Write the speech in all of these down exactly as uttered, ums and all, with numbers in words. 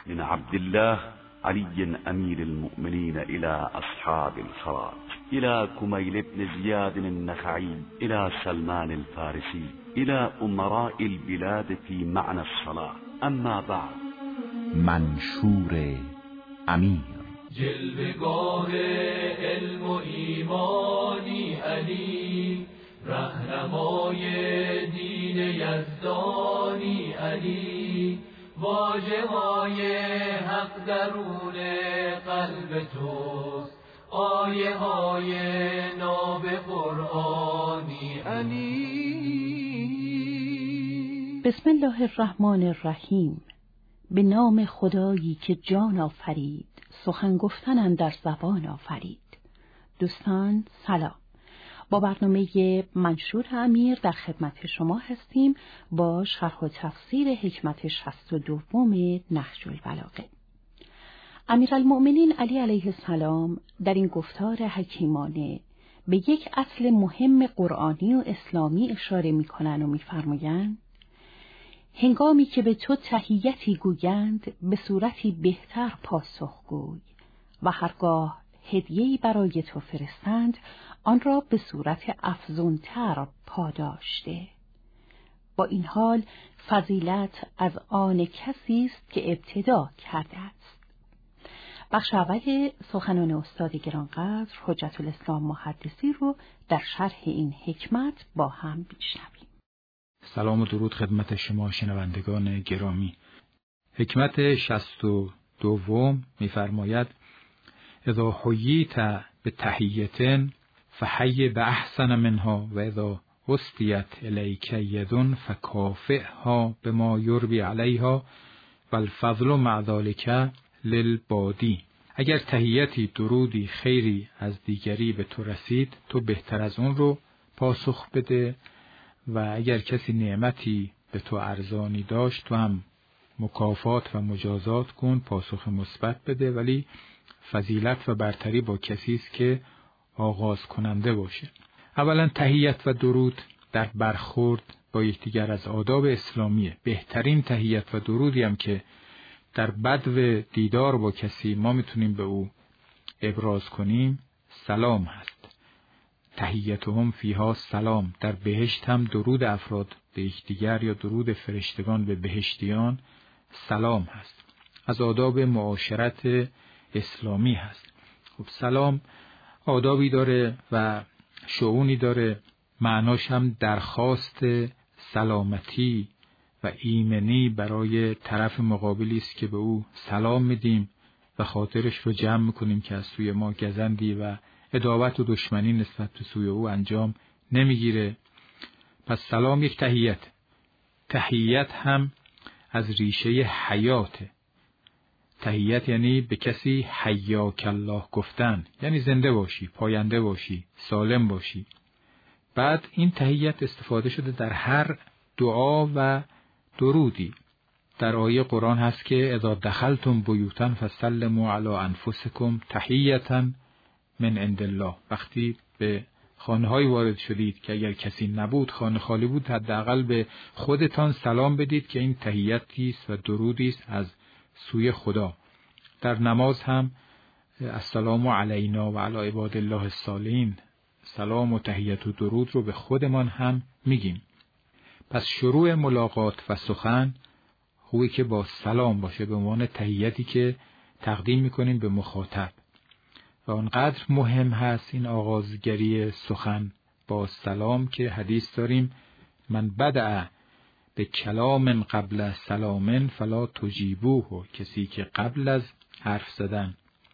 من عبد الله علي أمير المؤمنين إلى أصحاب الخراج، إلى كميل بن زياد النخعي، إلى سلمان الفارسي، إلى أمراء البلاد في معنى الصلاة. اما بعد. منشور امیر. جلوه‌گاه علم و ایمانی علی، رهنمای دین یزدانی علی، واژه‌های حق درون قلب توست، آیه های ناب قرآنی علی. بسم الله الرحمن الرحیم. به نام خدایی که جان آفرید، سخن گفتن اندر زبان آفرید. دوستان سلام. با برنامه منشور امیر در خدمت شما هستیم با شرح و تفسیر حکمت شصت و دوم نهج البلاغه. امیرالمؤمنین علی علیه السلام در این گفتار حکیمانه به یک اصل مهم قرآنی و اسلامی اشاره می‌کنند و می‌فرمایند: هنگامی که به تو تحیتی گویند به صورتی بهتر پاسخگوی و هرگاه هدیه‌ای برای تو فرستند آن را به صورت افزونتر پاداشته. با این حال فضیلت از آن کسی است که ابتدا کرده است. بخش اول سخنان استاد گرانقدر حجت الاسلام محدثی رو در شرح این حکمت با هم بشنویم. سلام و درود خدمت شما شنوندگان گرامی. حکمت شصت و دوم می‌فرماید: اذا حییت به تحییتن فحی به احسن منها و اذا اسدیت الیک یدن فکافئها بما یربی علیها والفضل مع ذلک للبادی. اگر تحییتی، درودی، خیری از دیگری به تو رسید، تو بهتر از اون رو پاسخ بده و اگر کسی نعمتی به تو ارزانی داشت تو هم مکافات و مجازات کن، پاسخ مثبت بده، ولی فضیلت و برتری با کسی است که آغاز کننده باشه. اولا تحیت و درود در برخورد با یکدیگر از آداب اسلامیه. بهترین تحیت و درودی هم که در بدو دیدار با کسی ما میتونیم به او ابراز کنیم سلام هست. تحیتهم فیها سلام. در بهشت هم درود افراد به یکدیگر یا درود فرشتگان به بهشتیان سلام هست. از آداب معاشرت اسلامی هست. خب سلام آدابی داره و شؤونی داره. معناش هم درخواست سلامتی و ایمنی برای طرف مقابلی است که به او سلام میدیم و خاطرش رو جمع میکنیم که از سوی ما گزندی و عداوت و دشمنی نسبت به سوی او انجام نمیگیره. پس سلام یک تحیت. تحیت هم از ریشه حیاته. تحیت یعنی به کسی حیاک الله گفتن، یعنی زنده باشی، پاینده باشی، سالم باشی. بعد این تحیت استفاده شده در هر دعا و درودی. در آیه قرآن هست که اذا دخلتم بیوتا فسلموا علی انفسکم تحیتا من عند الله. وقتی به خانه های وارد شدید که اگر کسی نبود، خانه خالی بود، حداقل به خودتان سلام بدید که این تحیتی است و درودی است از سوی خدا. در نماز هم السلام علینا و علی عباد الله الصالحین، سلام و تحیت و درود رو به خودمان هم میگیم. پس شروع ملاقات و سخن خوبی که با سلام باشه، به عنوان تحیتی که تقدیم میکنیم به مخاطب. و آنقدر مهم هست این آغازگری سخن با سلام که حدیث داریم: من بدأ به کلام قبل سلام فلا تجیبوه. کسی که قبل از حرف زدن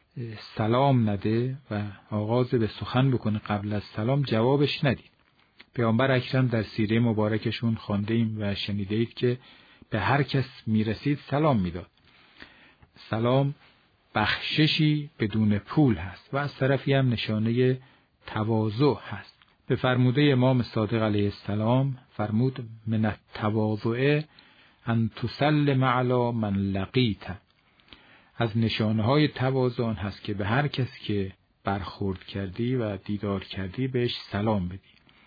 سلام نده و آغاز به سخن بکنه قبل از سلام، جوابش ندید. پیامبر اکرم در سیره مبارکشون خوانده ایم و شنیده اید که به هر کس میرسید سلام میداد. سلام بخششی بدون پول هست و از طرفی هم نشانه تواضع هست. به فرموده امام صادق علیه السلام فرمود: من التواضع ان تسلم علی من لقیت. از نشانه های تواضع هست که به هر کسی که برخورد کردی و دیدار کردی بهش سلام بدی.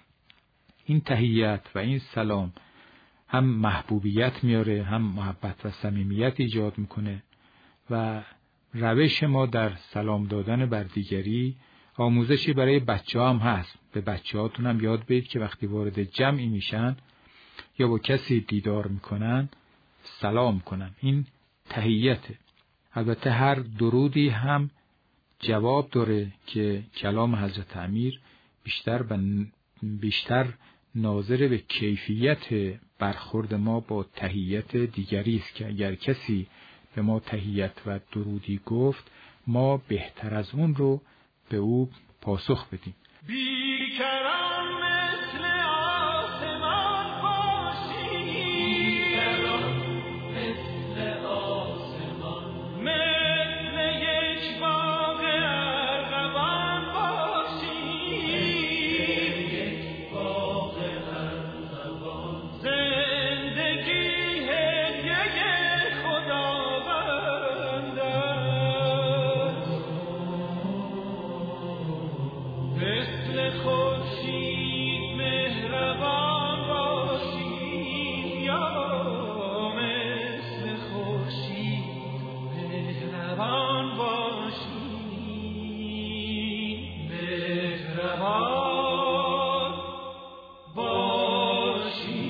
این تحیت و این سلام هم محبوبیت میاره، هم محبت و صمیمیت ایجاد میکنه و روش ما در سلام دادن بر دیگری آموزشی برای بچه هم هست. به بچه هاتون هم یاد بدید که وقتی وارد جمعی میشن یا با کسی دیدار میکنن سلام کنن. این تحیته. البته هر درودی هم جواب داره که کلام حضرت امیر بیشتر و بیشتر ناظر به کیفیت برخورد ما با تحیت دیگری است که اگر کسی به ما تحیت و درودی گفت ما بهتر از اون رو به او پاسخ بدیم. بیکران مثل آسمان باشی، بیکران مثل آسمان، مثل یک باغ ارغوان باشی، یک باغ ارغوان، زندگی هدیه خداوند است، مثل خورشید مهربان باشی، یا مثل خورشید مهربان باشی، مهربان باشی.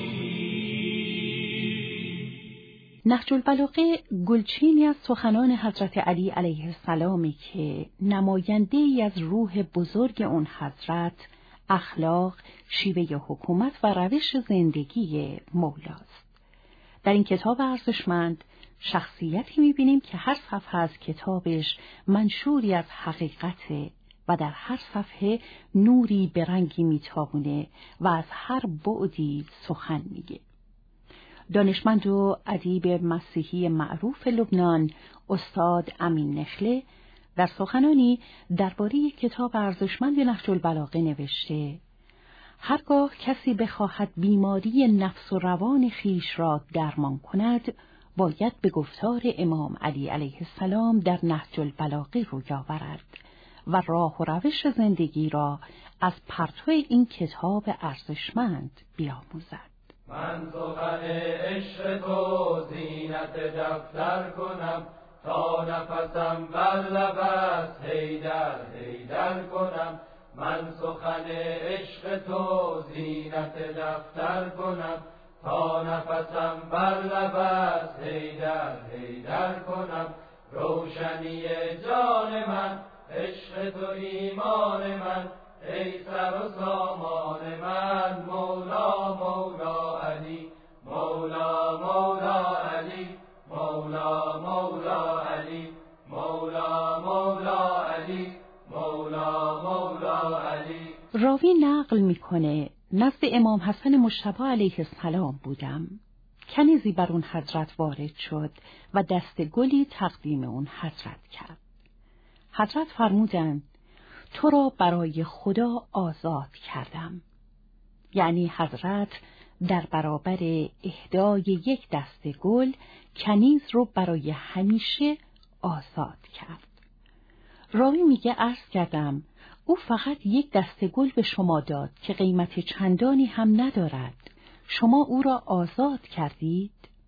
نهج البلاغه گلچینی از سخنان حضرت علی علیه السلامی که نماینده ای از روح بزرگ اون حضرت، اخلاق، شیوه حکومت و روش زندگی مولاست. در این کتاب ارزشمند شخصیتی می‌بینیم که هر صفحه از کتابش منشوری از حقیقته و در هر صفحه نوری به رنگی میتابونه و از هر بعدی سخن میگه. دانشمند و ادیب مسیحی معروف لبنان استاد امین نخله در سخنانی درباره کتاب ارزشمند نهج البلاغه نوشته: هرگاه کسی بخواهد بیماری نفس و روان خیش را درمان کند باید به گفتار امام علی علیه السلام در نهج البلاغه روی آورد و راه و روش زندگی را از پرتو این کتاب ارزشمند بیاموزد. من سخن عشق تو زینت دفتر کنم، تا نفسم بر لب است حیدر حیدر کنم. من سخن عشق تو زینت دفتر کنم، تا نفسم بر لب است حیدر حیدر کنم. روشنی جان من عشق تو ایمان من، ای سر و سامان من مولا مولا علی، مولا مولا علی، مولا مولا علی، مولا مولا علی، مولا مولا علی. راوی نقل میکنه نزد امام حسن مجتبی علیه السلام بودم. کنیزی بر اون حضرت وارد شد و دست گلی تقدیم اون حضرت کرد. حضرت فرمودند تو را برای خدا آزاد کردم. یعنی حضرت در برابر اهدای یک دسته گل کنیز رو برای همیشه آزاد کرد. راوی میگه عرض کردم او فقط یک دسته گل به شما داد که قیمت چندانی هم ندارد، شما او را آزاد کردید؟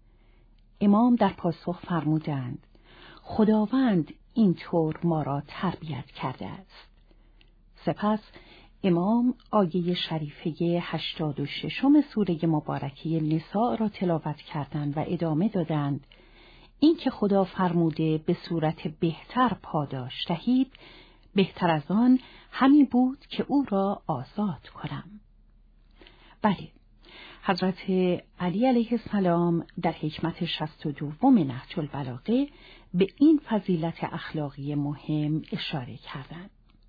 امام در پاسخ فرمودند خداوند اینطور ما را تربیت کرده است. سپس امام آیه شریفه هشتاد و ششم سوره مبارکه نساء را تلاوت کردند و ادامه دادند این که خدا فرموده به صورت بهتر پاداش دهید، بهتر از آن همی بود که او را آزاد کنم. بله، حضرت علی علیه السلام در حکمت شصت و دوم نهج البلاغه به این فضیلت اخلاقی مهم اشاره کردند.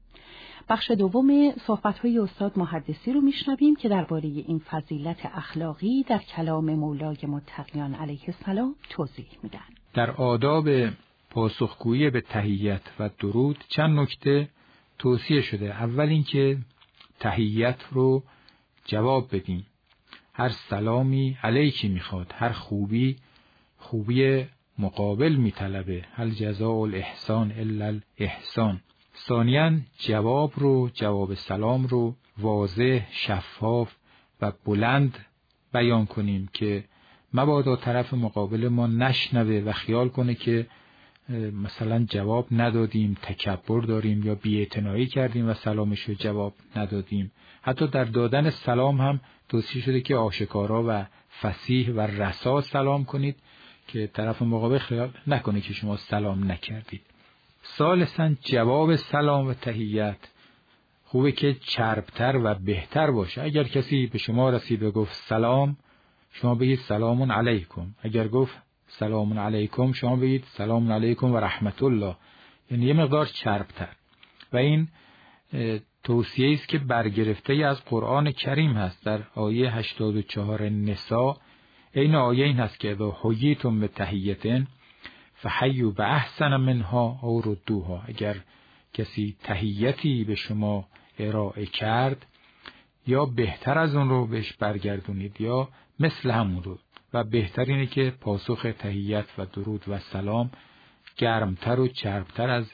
بخش دوم صحبت‌های استاد محدثی رو میشنویم که درباره این فضیلت اخلاقی در کلام مولای متقیان علیه السلام توضیح میدن. در آداب پاسخگویی به تحیت و درود چند نکته توصیه شده. اول اینکه تحیت رو جواب بدیم. هر سلامی علیکی میخواد، هر خوبی خوبی مقابل میطلبه. هل جزاء الاحسان الا الاحسان. ثانیاً جواب رو، جواب سلام رو واضح، شفاف و بلند بیان کنیم که مبادا طرف مقابل ما نشنوه و خیال کنه که مثلا جواب ندادیم، تکبر داریم یا بی‌اعتنایی کردیم و سلامش رو جواب ندادیم. حتی در دادن سلام هم توصیه شده که آشکارا و فصیح و رسا سلام کنید که طرف مقابل خیال نکنه که شما سلام نکردید. ثالثاً جواب سلام و تحیت خوبه که چربتر و بهتر باشه. اگر کسی به شما رسید و گفت سلام، شما بگید سلام علیکم. اگر گفت سلام علیکم، شما بگید سلام علیکم و رحمت الله، یعنی یه مقدار چربتر. و این توصیه است که برگرفته از قرآن کریم هست. در آیه هشتاد و چهار نساء این آیه این هست که اذا حییتم بتحیة فحیوا باحسن منها او ردوها. اگر کسی تحیتی به شما ارائه کرد، یا بهتر از اون رو بهش برگردونید یا مثل همون رو. و بهتر اینه که پاسخ تحیت و درود و سلام گرمتر و چربتر از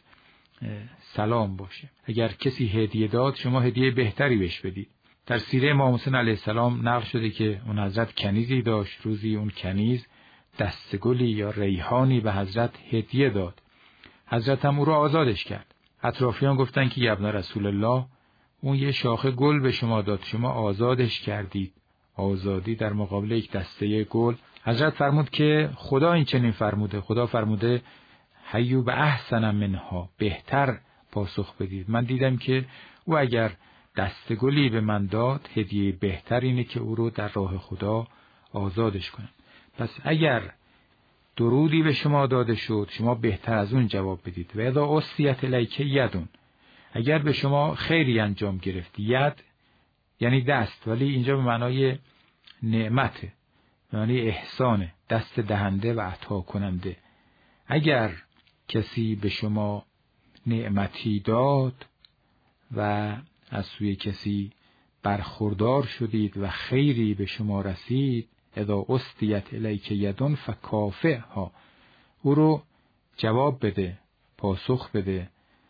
سلام باشه. اگر کسی هدیه داد، شما هدیه بهتری بهش بدید. در سیره امام حسین علیه السلام نقل شده که اون حضرت کنیزی داشت. روزی اون کنیز دستگلی یا ریحانی به حضرت هدیه داد. حضرت هم او رو آزادش کرد. اطرافیان گفتن که یا ابن رسول الله، اون یه شاخه گل به شما داد، شما آزادش کردید. آزادی در مقابل یک دسته گل. حضرت فرمود که خدا این چنین فرموده. خدا فرموده حیوا باحسن منها، بهتر پاسخ بدید. من دیدم که او اگر دسته گلی به من داد، هدیه بهتر اینه که او رو در راه خدا آزادش کنم. پس اگر درودی به شما داده شد، شما بهتر از اون جواب بدید. و اذا اسیت الیک یدون، اگر به شما خیری انجام گرفت، ید یعنی دست، ولی اینجا به معنای نعمته، به معنای احسانه، دست دهنده و عطا کننده. اگر کسی به شما نعمتی داد و از سوی کسی برخوردار شدید و خیری به شما رسید، اذا اسیت الیک یدون فکافئها، او رو جواب بده، پاسخ بده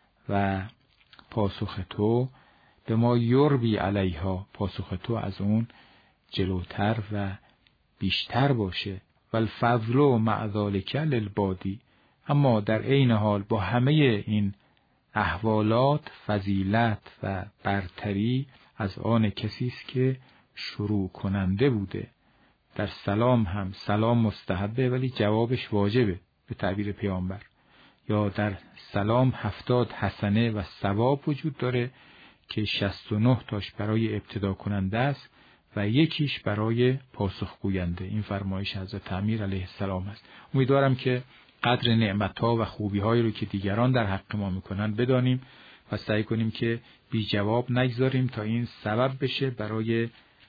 و پاسخ تو به ما یربی علیها، پاسخ تو از اون جلوتر و بیشتر باشه. والفضل مع ذلک للبادی، اما در عین حال با همه این احوالات فضیلت و برتری از آن کسی است که شروع کننده بوده. در سلام هم سلام مستحبه ولی جوابش واجبه به تعبیر پیامبر. یا در سلام هفتاد حسنه و ثواب وجود داره که شصت و نه تاش برای ابتدا کننده است و یکیش برای پاسخ گوینده. این فرمایش حضرت امیر علیه السلام است. امیدوارم که قدر نعمت‌ها و خوبی‌هایی رو که دیگران در حق ما میکنن بدانیم و سعی کنیم که بی جواب نگذاریم تا این سبب بشه برای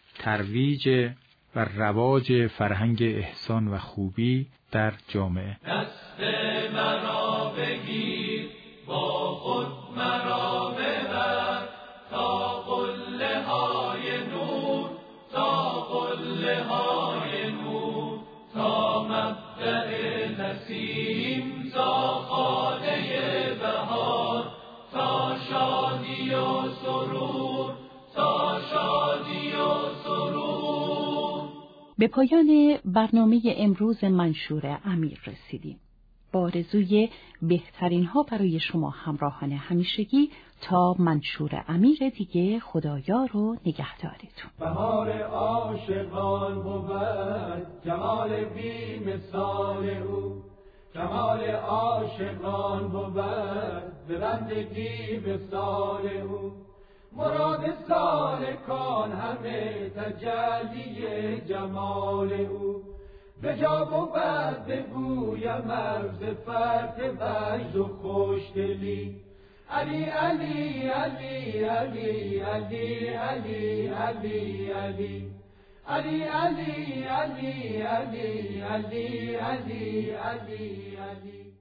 ترویج و رواج فرهنگ احسان و خوبی در جامعه. دست مرا بگیر، با خود مرا ببر، تا قله های نور، تا قله های نور، تا مبدأ نسیم، تا خانه بهار، تا شادی و سرور، تا شادی و سرور. به پایان برنامه امروز منشور امیر رسیدیم. با آرزوی بهترین ها برای شما همراهان همیشگی تا منشور امیر دیگه، خدایار و نگهدارتون. بهار عاشقان بود جمال بی مثال او، جمال عاشقان بود به بندگی به سال او، مراد سالکان همه تجلی جمال او، به جا بود بگویم از فتح وجد و خوشدلی، علی علی علی علی علی علی علی علی علی علی علی علی علی علی علی علی